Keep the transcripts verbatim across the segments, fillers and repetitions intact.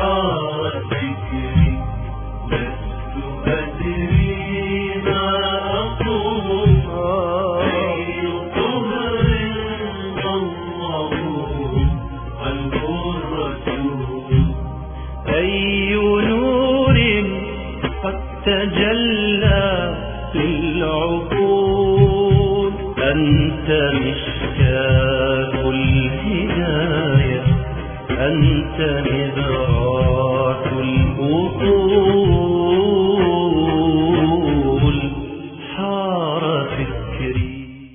حار فكري لست أدري ما أقول أي طهر ضمه قلب الرسول أي نور قد تجلى للعقول أنت مشكاة الهداية أنت مدراك الأصول حار فكري.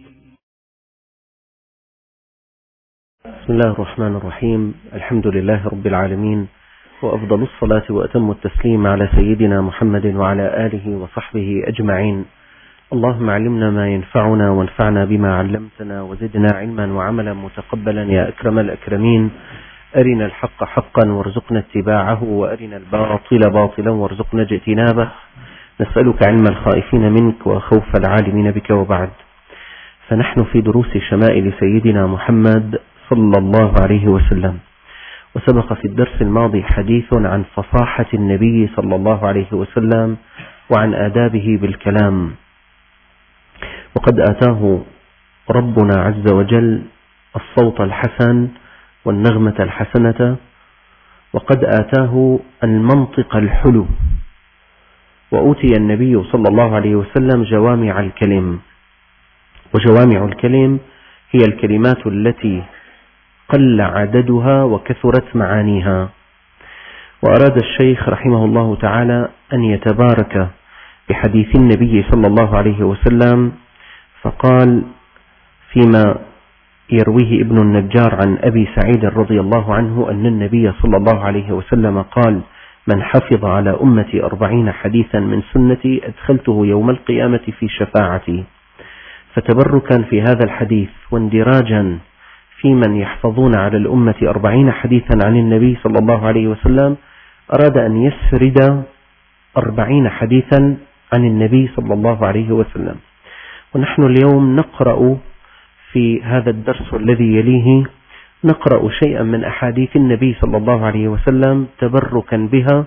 بسم الله الرحمن الرحيم. الحمد لله رب العالمين، وأفضل الصلاة وأتم التسليم على سيدنا محمد وعلى آله وصحبه أجمعين. اللهم علمنا ما ينفعنا وانفعنا بما علمتنا وزدنا علما وعملا متقبلا يا أكرم الأكرمين. أرنا الحق حقا وارزقنا اتباعه، وأرنا الباطل باطلا وارزقنا اجتنابه. نسألك علم الخائفين منك وخوف العالمين بك، وبعد. فنحن في دروس شمائل سيدنا محمد صلى الله عليه وسلم، وسبق في الدرس الماضي حديث عن فصاحة النبي صلى الله عليه وسلم وعن آدابه بالكلام. وقد آتاه ربنا عز وجل الصوت الحسن والنغمة الحسنة، وقد آتاه المنطق الحلو، وأوتي النبي صلى الله عليه وسلم جوامع الكلم. وجوامع الكلم هي الكلمات التي قل عددها وكثرت معانيها. وأراد الشيخ رحمه الله تعالى أن يتبارك بحديث النبي صلى الله عليه وسلم، فقال فيما يرويه ابن النجار عن أبي سعيد رضي الله عنه أن النبي صلى الله عليه وسلم قال: من حفظ على أمتي أربعين حديثا من سنتي أدخلته يوم القيامة في شفاعتي. فتبركا في هذا الحديث واندراجا في من يحفظون على الأمة أربعين حديثا عن النبي صلى الله عليه وسلم، أراد أن يسرد أربعين حديثا عن النبي صلى الله عليه وسلم. ونحن اليوم نقرأ في هذا الدرس الذي يليه نقرأ شيئا من أحاديث النبي صلى الله عليه وسلم تبركا بها،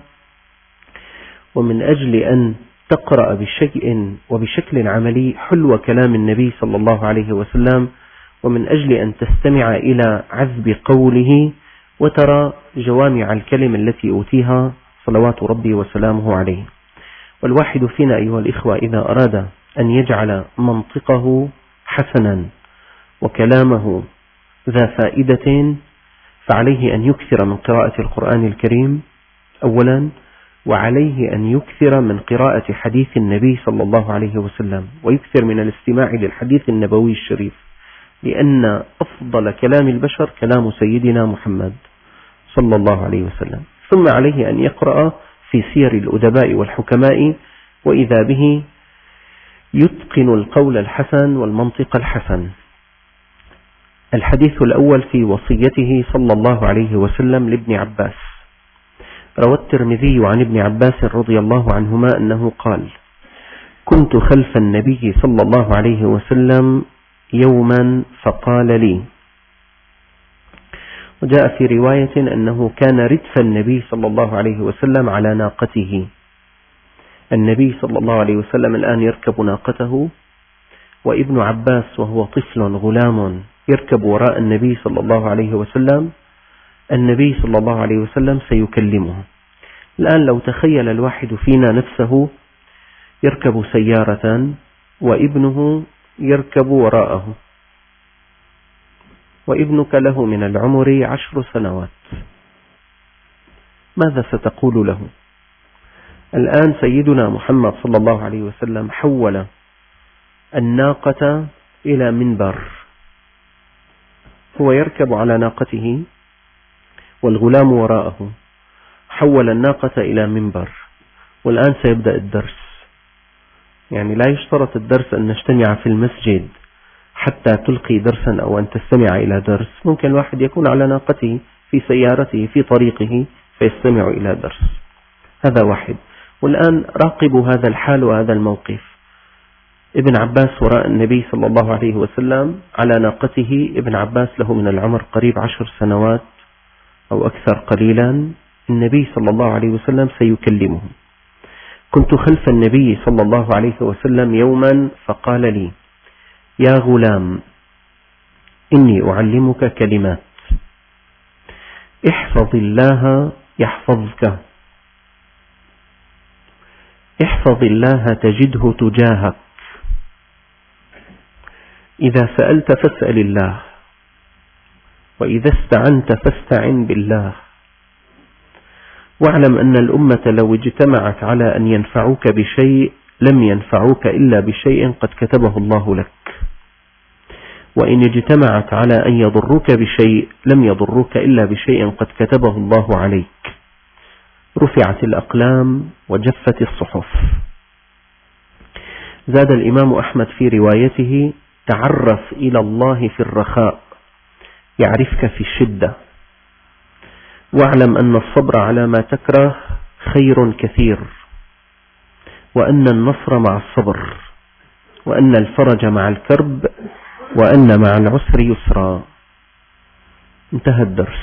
ومن أجل أن تقرأ بشيء وبشكل عملي حلو كلام النبي صلى الله عليه وسلم، ومن أجل أن تستمع إلى عذب قوله وترى جوامع الكلم التي أوتيها صلوات ربي وسلامه عليه. والواحد فينا أيها الإخوة إذا أراد أن يجعل منطقه حسنا وكلامه ذا فائدة فعليه أن يكثر من قراءة القرآن الكريم أولا، وعليه أن يكثر من قراءة حديث النبي صلى الله عليه وسلم، ويكثر من الاستماع للحديث النبوي الشريف، لأن أفضل كلام البشر كلام سيدنا محمد صلى الله عليه وسلم. ثم عليه أن يقرأ في سير الأدباء والحكماء، وإذا به يتقن القول الحسن والمنطق الحسن. الحديث الأول في وصيته صلى الله عليه وسلم لابن عباس. روى الترمذي عن ابن عباس رضي الله عنهما أنه قال: كنت خلف النبي صلى الله عليه وسلم يوما فقال لي. وجاء في رواية أنه كان ردف النبي صلى الله عليه وسلم على ناقته. النبي صلى الله عليه وسلم الآن يركب ناقته، وابن عباس وهو طفل غلام يركب وراء النبي صلى الله عليه وسلم. النبي صلى الله عليه وسلم سيكلمه. الآن لو تخيل الواحد فينا نفسه يركب سيارة وابنه يركب وراءه، وابنك له من العمر عشر سنوات، ماذا ستقول له؟ الآن سيدنا محمد صلى الله عليه وسلم حول الناقة إلى منبر، هو يركب على ناقته والغلام وراءه، حول الناقة إلى منبر، والآن سيبدأ الدرس. يعني لا يشترط الدرس أن نجتمع في المسجد حتى تلقي درسا أو أن تستمع إلى درس. ممكن الواحد يكون على ناقته في سيارته في طريقه فيستمع إلى درس. هذا واحد. والآن راقبوا هذا الحال وهذا الموقف. ابن عباس وراء النبي صلى الله عليه وسلم على ناقته. ابن عباس له من العمر قريب عشر سنوات أو أكثر قليلا. النبي صلى الله عليه وسلم سيكلمه. كنت خلف النبي صلى الله عليه وسلم يوما فقال لي: يا غلام، إني أعلمك كلمات، احفظ الله يحفظك، احفظ الله تجده تجاهك، إذا سألت فاسأل الله، وإذا استعنت فاستعن بالله، واعلم أن الأمة لو اجتمعت على أن ينفعوك بشيء لم ينفعوك إلا بشيء قد كتبه الله لك، وإن اجتمعت على أن يضروك بشيء لم يضروك إلا بشيء قد كتبه الله عليك. رفعت الأقلام وجفت الصحف. زاد الإمام أحمد في روايته: تعرف إلى الله في الرخاء يعرفك في الشدة، واعلم أن الصبر على ما تكره خير كثير، وأن النصر مع الصبر، وأن الفرج مع الكرب، وأن مع العسر يسرا. انتهى الدرس.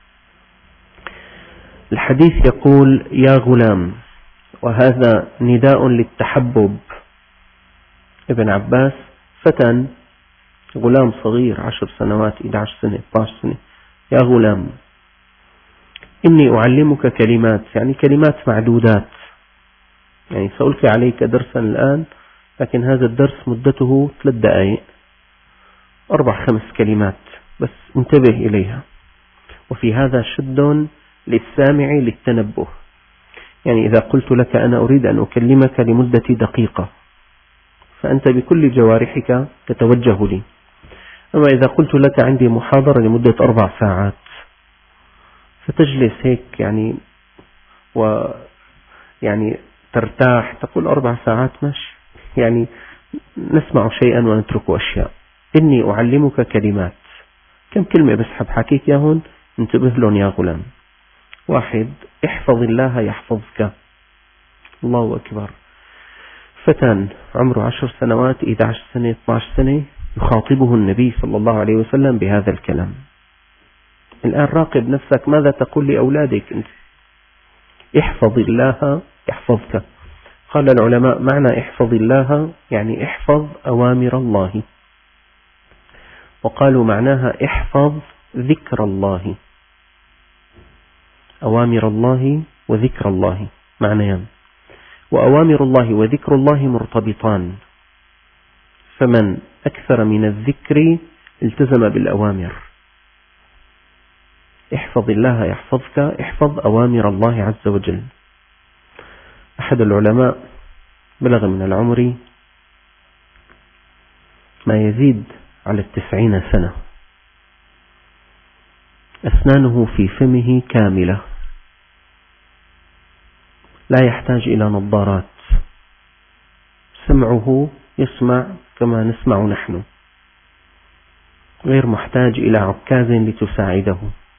الحديث يقول: يا غلام، وهذا نداء للتحبب. ابن عباس فتى غلام صغير عشر سنوات، إحدى عشرة سنة، اثنتي عشرة سنة. يا غلام، إني أعلمك كلمات، يعني كلمات معدودات، يعني سألقي عليك درسا الآن، لكن هذا الدرس مدته ثلاث دقائق، أربع خمس كلمات بس، انتبه إليها. وفي هذا شد للسامع للتنبه، يعني إذا قلت لك أنا أريد أن أكلمك لمدة دقيقة فأنت بكل جوارحك تتوجه لي، أما إذا قلت لك عندي محاضرة لمدة أربع ساعات فتجلس هيك يعني و يعني ترتاح، تقول أربع ساعات ماشي، يعني نسمع شيئا ونترك أشياء. إني أعلمك كلمات، كم كلمة بس حب حكيك ياهن، انتبه لهم يا غلام. واحد: احفظ الله يحفظك. الله أكبر. فتى عمره عشر سنوات، إحدى عشرة سنة، اثنتي عشرة سنة، يخاطبه النبي صلى الله عليه وسلم بهذا الكلام. الآن راقب نفسك، ماذا تقول لأولادك أنت؟ احفظ الله يحفظك. قال العلماء: معنى احفظ الله يعني احفظ أوامر الله، وقالوا معناها احفظ ذكر الله. أوامر الله وذكر الله معنيان، وأوامر الله وذكر الله مرتبطان، فمن أكثر من الذكر التزم بالأوامر. احفظ الله يحفظك، احفظ أوامر الله عز وجل. أحد العلماء بلغ من العمر ما يزيد على التسعين سنة، أسنانه في فمه كاملة، لا يحتاج إلى نظارات، سمعه يسمع كما نسمع نحن، غير محتاج إلى عكاز لتساعده،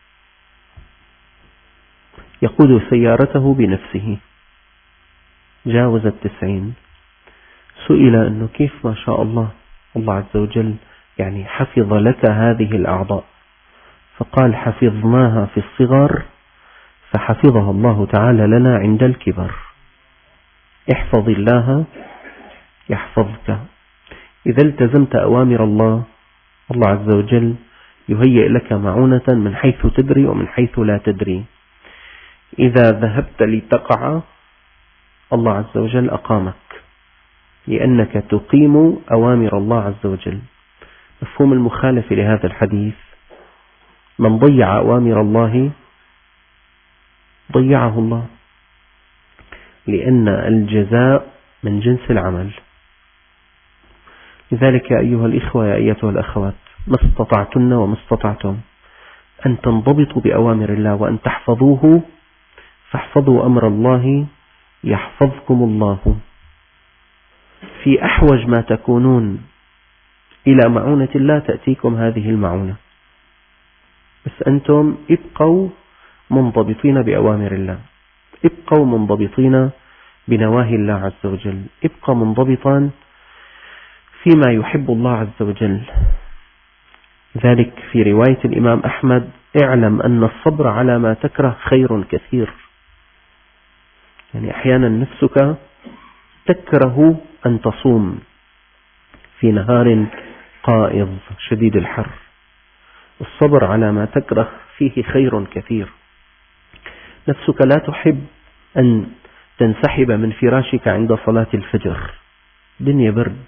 يقود سيارته بنفسه، جاوز التسعين. سئل أنه كيف ما شاء الله، الله عز وجل يعني حفظ لك هذه الأعضاء، فقال: حفظناها في الصغر فحفظها الله تعالى لنا عند الكبر. احفظ الله يحفظك. إذا التزمت أوامر الله، الله عز وجل يهيئ لك معونة من حيث تدري ومن حيث لا تدري. إذا ذهبت لتقع، الله عز وجل أقامك، لأنك تقيم أوامر الله عز وجل. مفهوم المخالف لهذا الحديث: من ضيع أوامر الله ضيعه الله، لأن الجزاء من جنس العمل. لذلك يا أيها الإخوة يا أيتها الأخوات، ما استطعتن وما استطعتم أن تنضبطوا بأوامر الله وأن تحفظوه، فاحفظوا أمر الله يحفظكم الله. في أحوج ما تكونون إلى معونة الله تأتيكم هذه المعونة، بس أنتم ابقوا منضبطين بأوامر الله، ابقوا منضبطين بنواهي الله عز وجل، ابقى منضبطا فيما يحب الله عز وجل. ذلك في رواية الإمام أحمد اعلم أن الصبر على ما تكره خير كثير. يعني أحيانا نفسك تكره أن تصوم في نهار قائض شديد الحر، الصبر على ما تكره فيه خير كثير. نفسك لا تحب أن تنسحب من فراشك عند صلاة الفجر، دنيا برد،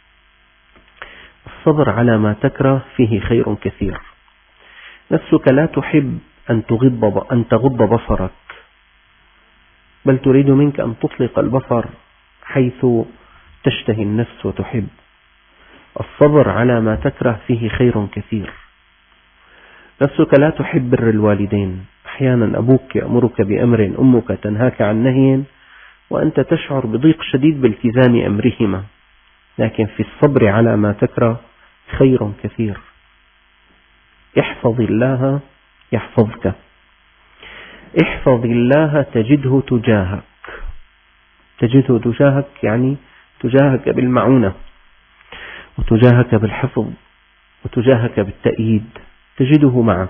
الصبر على ما تكره فيه خير كثير. نفسك لا تحب أن تغض أن تغض بصرك، بل تريد منك أن تطلق البصر حيث تشتهي النفس وتحب. الصبر على ما تكره فيه خير كثير. نفسك لا تحب بر الوالدين، أحيانا أبوك يأمرك بأمر، أمك تنهاك عن نهي، وأنت تشعر بضيق شديد بالتزام أمرهما، لكن في الصبر على ما تكره خير كثير. احفظ الله يحفظك، احفظ الله تجده تجاهك. تجده تجاهك يعني تجاهك بالمعونة، وتجاهك بالحفظ، وتجاهك بالتأييد، تجده معك.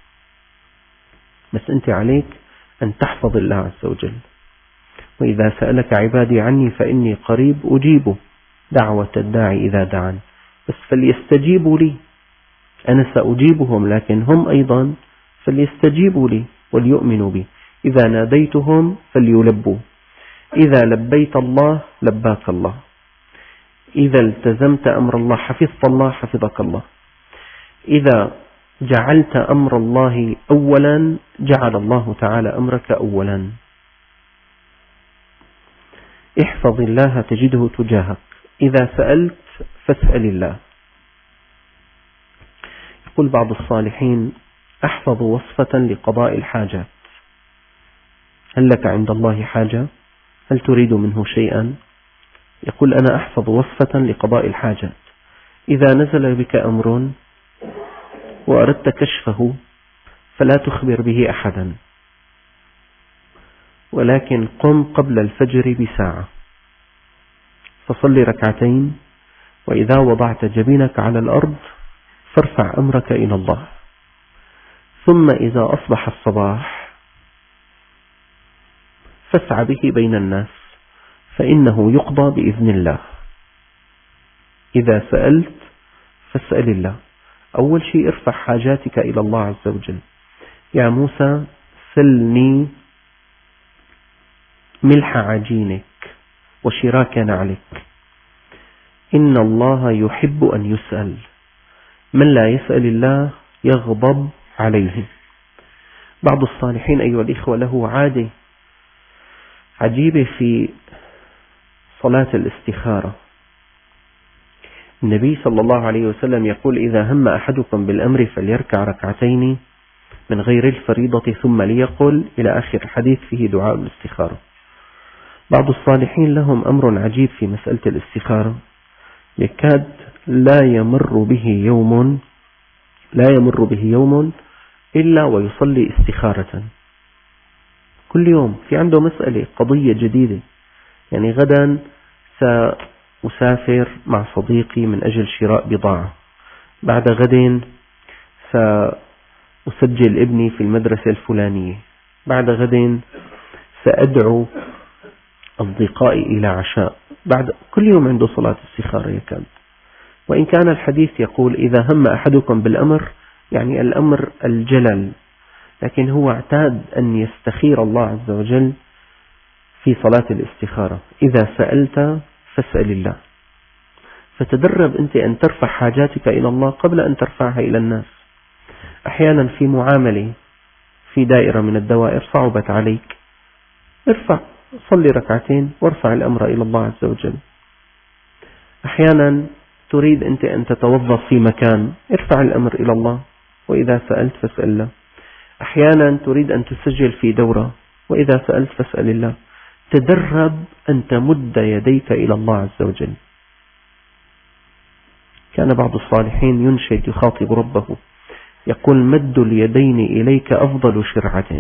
بس أنت عليك أن تحفظ الله عز وجل. وإذا سألك عبادي عني فإني قريب أجيب دعوة الداعي إذا دعان. بس فليستجيبوا لي، أنا سأجيبهم، لكن هم أيضا فليستجيبوا لي وليؤمنوا بي. إذا ناديتهم فليلبوا، إذا لبيت الله لباك الله، إذا التزمت أمر الله حفظت الله حفظك الله، إذا جعلت أمر الله أولا جعل الله تعالى أمرك أولا. احفظ الله تجده تجاهك. إذا سألت فاسأل الله. يقول بعض الصالحين: أحفظ وصفة لقضاء الحاجات. هل لك عند الله حاجة؟ هل تريد منه شيئا؟ يقول: أنا أحفظ وصفة لقضاء الحاجات. إذا نزل بك أمر وأردت كشفه فلا تخبر به أحدا، ولكن قم قبل الفجر بساعة فصل ركعتين، وإذا وضعت جبينك على الأرض فارفع أمرك إلى الله، ثم إذا أصبح الصباح فاسع به بين الناس فإنه يقضى بإذن الله. إذا سألت فاسأل الله. أول شيء ارفع حاجاتك إلى الله عز وجل. يا موسى سلني ملح عجينك وشراك نعلك، إن الله يحب أن يسأل، من لا يسأل الله يغضب عليه. بعض الصالحين أيها الإخوة له عادة عجيبة في صلاة الاستخارة. النبي صلى الله عليه وسلم يقول: إذا هم أحدكم بالأمر فليركع ركعتين من غير الفريضة ثم ليقل، إلى آخر الحديث فيه دعاء الاستخارة. بعض الصالحين لهم أمر عجيب في مسألة الاستخارة، يكاد لا يمر به يوم لا يمر به يوم إلا ويصلي استخارة. كل يوم في عنده مسألة قضية جديدة. يعني غدا سأسافر مع صديقي من أجل شراء بضاعة، بعد غد سأسجل ابني في المدرسة الفلانية، بعد غد سأدعو أصدقائي إلى عشاء، بعد كل يوم عنده صلاة استخارة يكاد. وإن كان الحديث يقول: إذا هم أحدكم بالأمر، يعني الأمر الجلل، لكن هو اعتاد أن يستخير الله عز وجل في صلاة الاستخارة. إذا سألت فاسأل الله. فتدرب أنت أن ترفع حاجاتك إلى الله قبل أن ترفعها إلى الناس. أحيانا في معاملة في دائرة من الدوائر صعبت عليك، ارفع صلي ركعتين وارفع الأمر إلى الله عز وجل. أحيانا تريد أنت أن تتوظف في مكان، ارفع الأمر إلى الله، وإذا سألت فاسأل الله. أحيانا تريد أن تسجل في دورة، وإذا سألت فاسأل الله. تدرب أن تمد يديك إلى الله عز وجل. كان بعض الصالحين ينشد يخاطب ربه يقول: مد اليدين إليك أفضل شرعة،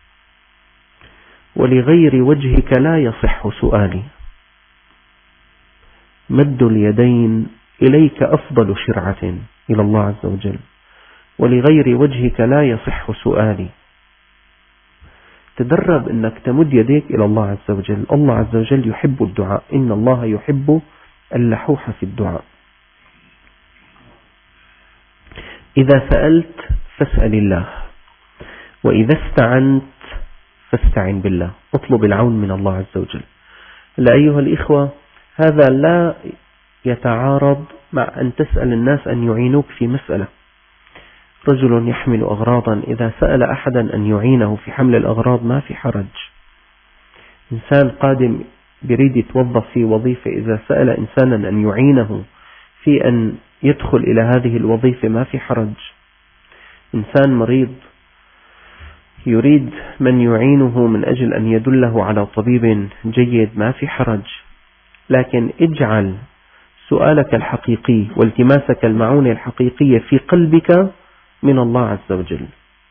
ولغير وجهك لا يصح سؤالي. مد اليدين إليك أفضل شرعة إلى الله عز وجل، ولغير وجهك لا يصح سؤالي. تدرب أنك تمد يديك إلى الله عز وجل. الله عز وجل يحب الدعاء، إن الله يحب اللحوح في الدعاء. إذا سألت فاسأل الله، وإذا استعنت فاستعن بالله. اطلب العون من الله عز وجل. لا أيها الإخوة، هذا لا يتعارض مع أن تسأل الناس أن يعينوك في مسألة. رجل يحمل أغراضا، إذا سأل أحدا أن يعينه في حمل الأغراض ما في حرج. إنسان قادم يريد يتوظف في وظيفة، إذا سأل إنسانا أن يعينه في أن يدخل إلى هذه الوظيفة ما في حرج. إنسان مريض يريد من يعينه من أجل أن يدله على طبيب جيد ما في حرج. لكن اجعل سؤالك الحقيقي والتماسك المعونة الحقيقية في قلبك من الله عز وجل،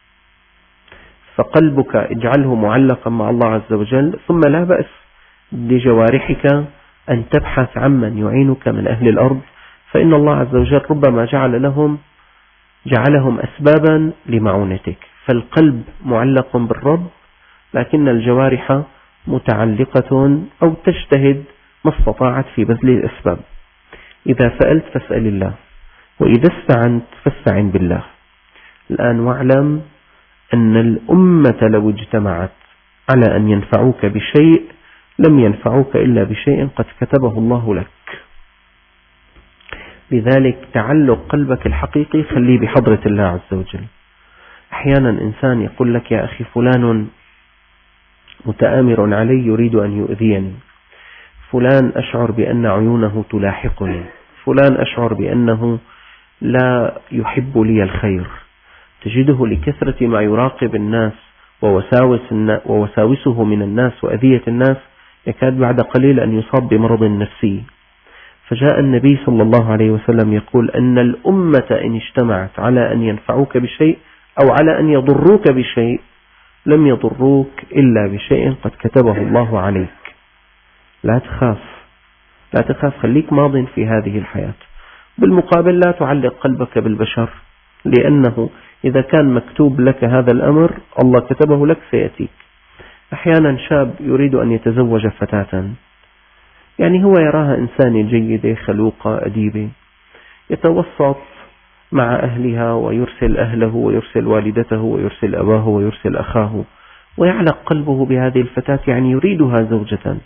فقلبك اجعله معلقا مع الله عز وجل، ثم لا بأس لجوارحك أن تبحث عمن يعينك من أهل الأرض، فإن الله عز وجل ربما جعل لهم جعلهم أسبابا لمعونتك. فالقلب معلق بالرب، لكن الجوارح متعلقة أو تجتهد ما استطاعت في بذل الأسباب. إذا سألت فاسأل الله، وإذا استعنت فاستعن بالله. الآن واعلم أن الأمة لو اجتمعت على أن ينفعوك بشيء لم ينفعوك إلا بشيء قد كتبه الله لك. لذلك تعلق قلبك الحقيقي خليه بحضرة الله عز وجل. أحيانا إنسان يقول لك يا أخي فلان متآمر علي يريد أن يؤذيني، فلان أشعر بأن عيونه تلاحقني، فلان أشعر بأنه لا يحب لي الخير. تجده لكثرة ما يراقب الناس ووساوس ووساوسه من الناس وأذية الناس يكاد بعد قليل أن يصاب بمرض نفسي. فجاء النبي صلى الله عليه وسلم يقول أن الأمة إن اجتمعت على أن ينفعوك بشيء أو على أن يضروك بشيء لم يضروك إلا بشيء قد كتبه الله عليك. لا تخاف، لا تخاف، خليك ماض في هذه الحياة. بالمقابل لا تعلق قلبك بالبشر، لأنه إذا كان مكتوب لك هذا الأمر الله كتبه لك سيأتيك. أحيانا شاب يريد أن يتزوج فتاة، يعني هو يراها إنسانة جيدة خلوقة أديبة، يتوسط مع أهلها ويرسل أهله ويرسل والدته ويرسل أباه ويرسل أخاه، ويعلق قلبه بهذه الفتاة، يعني يريدها زوجة.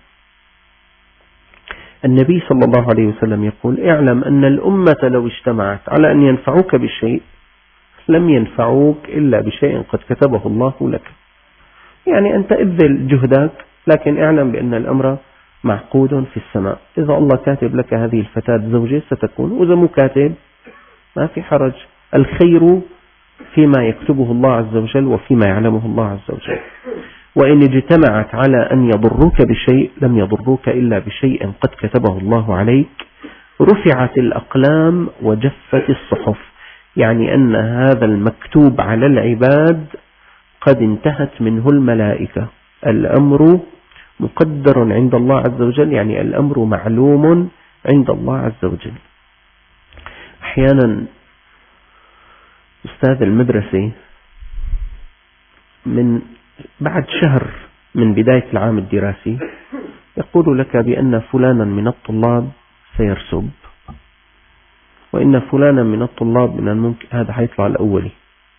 النبي صلى الله عليه وسلم يقول اعلم أن الأمة لو اجتمعت على أن ينفعوك بشيء لم ينفعوك إلا بشيء قد كتبه الله لك. يعني أنت ابذل جهدك، لكن اعلم بأن الأمر معقود في السماء. إذا الله كاتب لك هذه الفتاة زوجة ستكون، وإذا مو كاتب ما في حرج. الخير فيما يكتبه الله عز وجل وفيما يعلمه الله عز وجل. وإن اجتمعت على أن يضروك بشيء لم يضروك إلا بشيء قد كتبه الله عليك. رفعت الأقلام وجفت الصحف، يعني أن هذا المكتوب على العباد قد انتهت منه الملائكة. الأمر مقدر عند الله عز وجل، يعني الأمر معلوم عند الله عز وجل. أحيانا أستاذ المدرسة من بعد شهر من بداية العام الدراسي يقول لك بأن فلانا من الطلاب سيرسب، وإن فلانا من الطلاب من الممكن هذا حيطلع الأولي.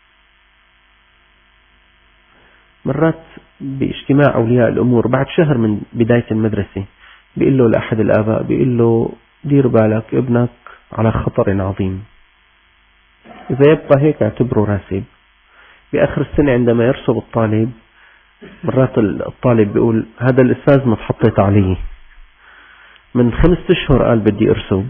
مرات باجتماع أولياء الأمور بعد شهر من بداية المدرسة بيقول له لأحد الآباء، بيقول له دير بالك ابنك على خطر عظيم، إذا يبقى هيك اعتبره راسب. بآخر السنة عندما يرسب الطالب مرات الطالب بيقول هذا الأستاذ ما تحطيت عليه، من خمسة أشهر قال بدي أرسب.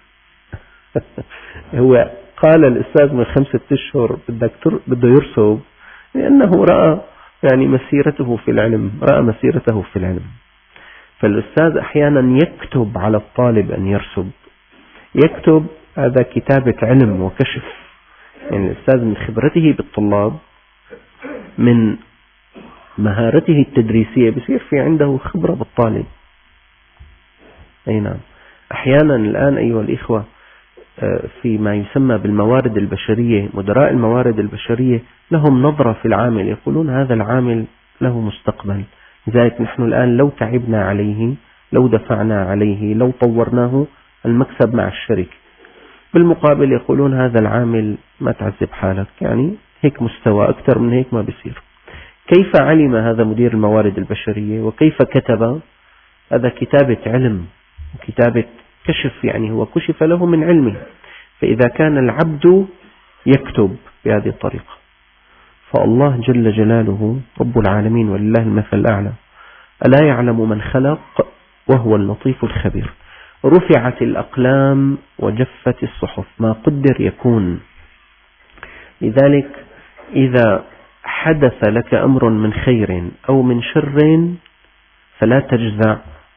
هو قال الأستاذ من خمسة أشهر بدك بده يرسب لأنه رأى يعني مسيرته في العلم، رأى مسيرته في العلم. فالأستاذ أحيانا يكتب على الطالب أن يرسب، يكتب هذا كتابة علم وكشف. يعني الأستاذ من خبرته بالطلاب من مهارته التدريسية بصير في عنده خبرة بالطالب. أي نعم. أحيانا الآن أيها الإخوة فيما يسمى بالموارد البشرية، مدراء الموارد البشرية لهم نظرة في العامل، يقولون هذا العامل له مستقبل، لذلك نحن الآن لو تعبنا عليه، لو دفعنا عليه، لو طورناه، المكسب مع الشركة. بالمقابل يقولون هذا العامل ما تعذب حالك، يعني هيك مستوى، أكثر من هيك ما بيصير. كيف علم هذا مدير الموارد البشرية وكيف كتب؟ هذا كتابة علم وكتابة كشف، يعني هو كشف له من علمه. فإذا كان العبد يكتب بهذه الطريقة، فالله جل جلاله رب العالمين ولله المثل الأعلى ألا يعلم من خلق وهو اللطيف الخبير. رفعت الأقلام وجفت الصحف، ما قدر يكون. لذلك إذا حدث لك أمر من خير أو من شر فلا تجزع،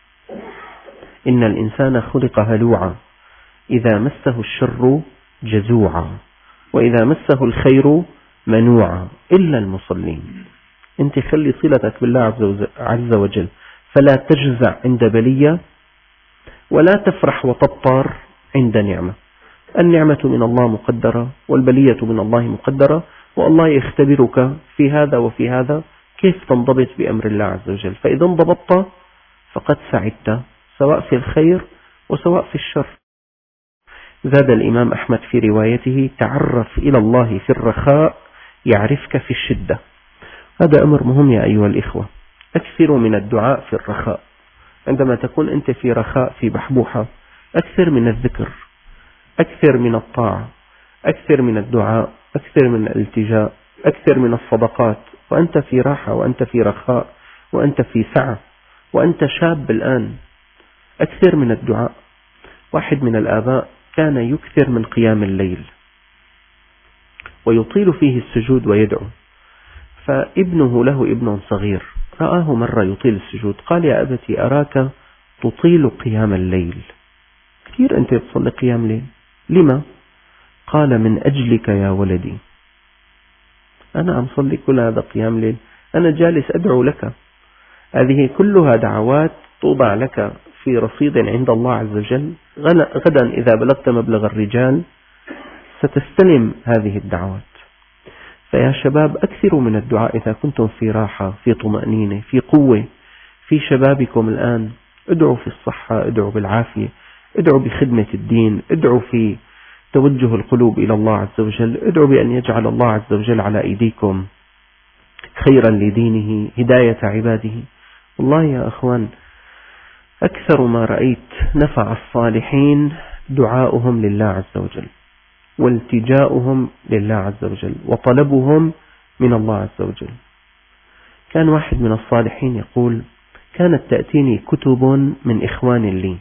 إن الإنسان خلق هلوعا، إذا مسه الشر جزوعا وإذا مسه الخير منوعا إلا المصلين. أنت خلي صلتك بالله عز وجل، فلا تجزع عند بلية ولا تفرح وتبطر عند نعمة. النعمة من الله مقدرة والبلية من الله مقدرة، والله يختبرك في هذا وفي هذا كيف تنضبط بأمر الله عز وجل. فإذا انضبطت فقد سعدت، سواء في الخير وسواء في الشر. زاد الإمام أحمد في روايته: تعرف إلى الله في الرخاء يعرفك في الشدة. هذا أمر مهم يا أيها الإخوة، أكثروا من الدعاء في الرخاء. عندما تكون أنت في رخاء في بحبوحة، أكثر من الذكر، أكثر من الطاعة، أكثر من الدعاء، أكثر من الالتجاء، أكثر من الصدقات. وأنت في راحة وأنت في رخاء وأنت في سعة وأنت شاب الآن، أكثر من الدعاء. واحد من الآباء كان يكثر من قيام الليل ويطيل فيه السجود ويدعو، فابنه له ابن صغير رآه مرة يطيل السجود، قال: يا أبتي أراك تطيل قيام الليل، كثير أنت تصلي قيام ليل، لما؟ قال: من أجلك يا ولدي، أنا عم صلي كل هذا قيام ليل، أنا جالس أدعو لك، هذه كلها دعوات توضع لك في رصيد عند الله عز وجل. غدا إذا بلغت مبلغ الرجال ستستلم هذه الدعوات. فيا شباب أكثروا من الدعاء إذا كنتم في راحة، في طمأنينة، في قوة، في شبابكم الآن. ادعوا في الصحة، ادعوا بالعافية، ادعوا بخدمة الدين، ادعوا في توجه القلوب إلى الله عز وجل، ادعوا بأن يجعل الله عز وجل على أيديكم خيرا لدينه، هداية عباده. والله يا أخوان، أكثر ما رأيت نفع الصالحين دعاؤهم لله عز وجل والتجاؤهم لله عز وجل وطلبهم من الله عز وجل. كان واحد من الصالحين يقول: كانت تأتيني كتب من إخوان لي،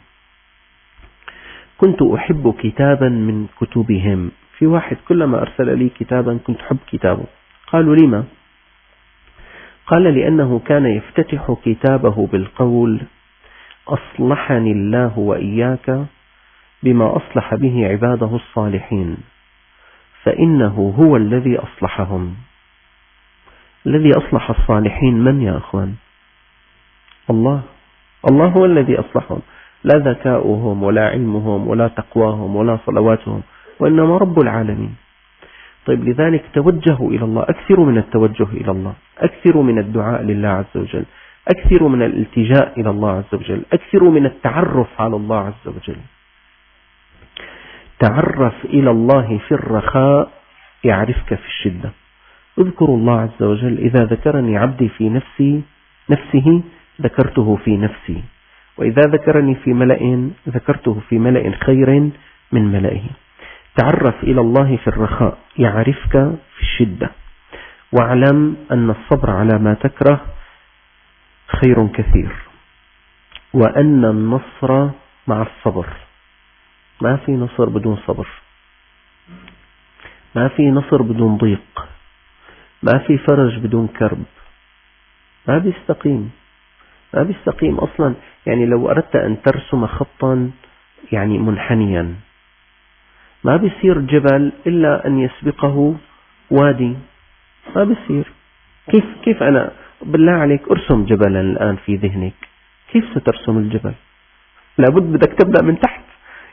كنت أحب كتابا من كتبهم. في واحد كلما أرسل لي كتابا كنت أحب كتابه. قالوا: لما؟ قال: لأنه كان يفتتح كتابه بالقول: أصلحني الله وإياك بما أصلح به عباده الصالحين، فإنه هو الذي أصلحهم. الذي أصلح الصالحين من يا أخوان؟ الله. الله هو الذي أصلحهم، لا ذكاؤهم ولا علمهم ولا تقواهم ولا صلواتهم، وإنما رب العالمين. طيب، لذلك توجهوا إلى الله، أكثروا من التوجه إلى الله، أكثروا من الدعاء لله عز وجل، أكثروا من الالتجاء إلى الله عز وجل، أكثروا من التعرف على الله عز وجل. تعرف إلى الله في الرخاء يعرفك في الشدة. اذكروا الله عز وجل: إذا ذكرني عبدي في نفسي نفسه ذكرته في نفسي، وإذا ذكرني في ملأ ذكرته في ملأ خير من ملئه. تعرف إلى الله في الرخاء يعرفك في الشدة، واعلم أن الصبر على ما تكره خير كثير، وأن النصر مع الصبر. ما في نصر بدون صبر، ما في نصر بدون ضيق، ما في فرج بدون كرب، ما بيستقيم، ما بيستقيم أصلا. يعني لو أردت أن ترسم خطا يعني منحنيا، ما بيصير جبل إلا أن يسبقه وادي، ما بيصير. كيف كيف أنا بالله عليك أرسم جبلا الآن في ذهنك، كيف سترسم الجبل؟ لابد بدك تبدأ من تحت.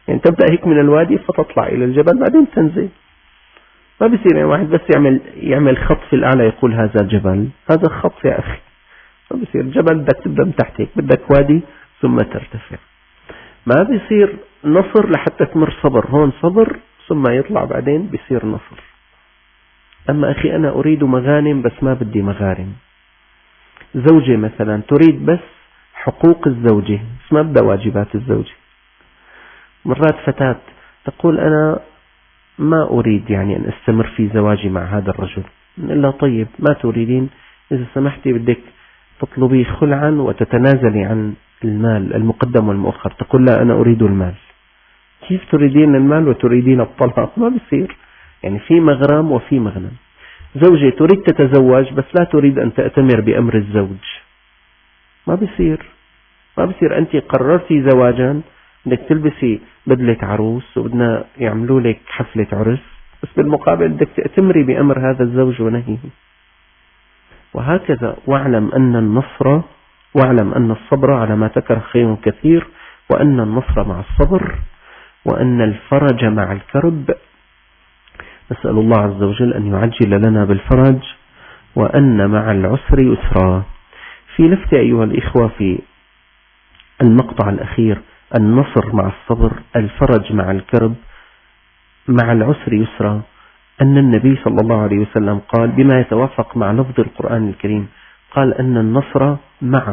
يعني تبدأ هيك من الوادي فتطلع إلى الجبل بعدين تنزل. ما بصير يعني واحد بس يعمل يعمل خط في الأعلى يقول هذا جبل، هذا خط يا أخي. ما بصير جبل، بدك تبدأ من تحت هيك، بدك وادي ثم ترتفع. ما بصير نصر لحتى تمر صبر، هون صبر ثم يطلع بعدين بصير نصر. أما أخي أنا أريد مغانم بس ما بدي مغارم. زوجة مثلا تريد بس حقوق الزوجة بس ما بدها واجبات الزوجة. مرات فتاة تقول أنا ما أريد يعني أن أستمر في زواجي مع هذا الرجل. إلا طيب ما تريدين، إذا سمحتي بدك تطلبي خلعا وتتنازلي عن المال المقدم والمؤخر. تقول لا أنا أريد المال. كيف تريدين المال وتريدين الطلاق؟ ما بصير. يعني في مغرم وفي مغنم. زوجة تريد تتزوج بس لا تريد أن تأتمر بأمر الزوج. ما بصير. ما بصير. أنت قررتي زواجا، بدك تلبسي بدلة عروس وبدنا يعملوا لك حفلة عرس، بس بالمقابل بدك تأتمري بأمر هذا الزوج ونهيه. وهكذا. واعلم أن النصر واعلم أن الصبر على ما تكره خير كثير، وأن النصر مع الصبر، وأن الفرج مع الكرب. نسأل الله عز وجل أن يعجل لنا بالفرج، وأن مع العسر يسرا. في لفتة أيها الإخوة في المقطع الأخير: النصر مع الصبر، الفرج مع الكرب، مع العسر يسرا. أن النبي صلى الله عليه وسلم قال بما يتوافق مع لفظ القرآن الكريم، قال أن النصر معه،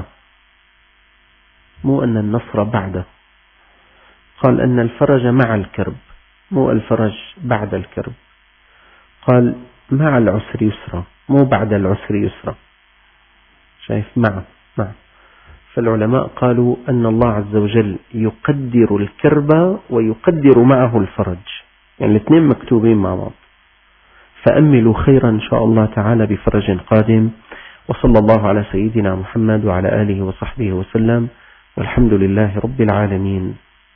مو أن النصر بعده. قال أن الفرج مع الكرب، مو الفرج بعد الكرب. قال مع العسر يسرا، مو بعد العسر يسرا. شايف؟ مع مع فالعلماء قالوا أن الله عز وجل يقدر الكرب ويقدر معه الفرج، يعني الاثنين مكتوبين مع بعض. فأملوا خيرا إن شاء الله تعالى بفرج قادم. وصلى الله على سيدنا محمد وعلى آله وصحبه وسلم، والحمد لله رب العالمين.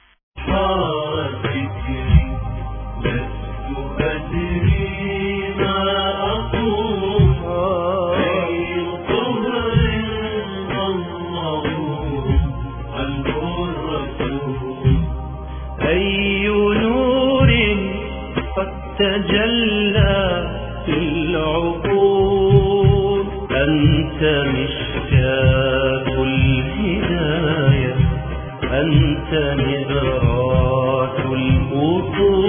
أي نور قد تجلى في العقول، أنت مشكاة الهداية، أنت نذرات الأصول.